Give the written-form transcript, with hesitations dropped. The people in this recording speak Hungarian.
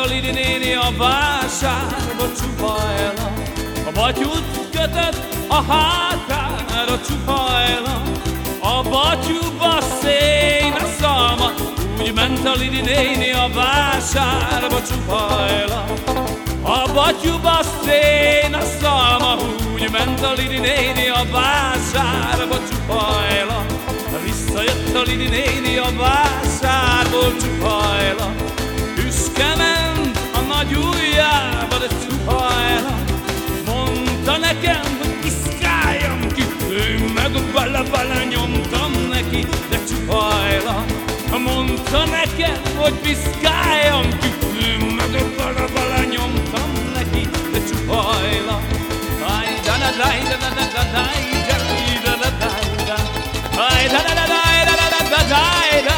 Lidi néni a vásárba csupa ela, a batyút kötött a hátára csupa ela, a batyúba szén a szalma, úgy ment a Lidi néni a vásárba csupa ela. A batyúba szén a szalma, úgy ment a Lidi néni a vásárba csupa ela. Visszajött a Lidi néni a vásárból csupa ela, büszke ment a nagy ujjába, de csupa ela. Mondta nekem, hogy piszkáljam ki, én meg bele-bele nyomtam neki, de csupa ela. Mondta nekem, hogy piszkáljam ki, én meg bele-bele nyomtam neki, de csupa ela. Ay, da da da da da da da da da da da. Ay, da da da da da da da da da.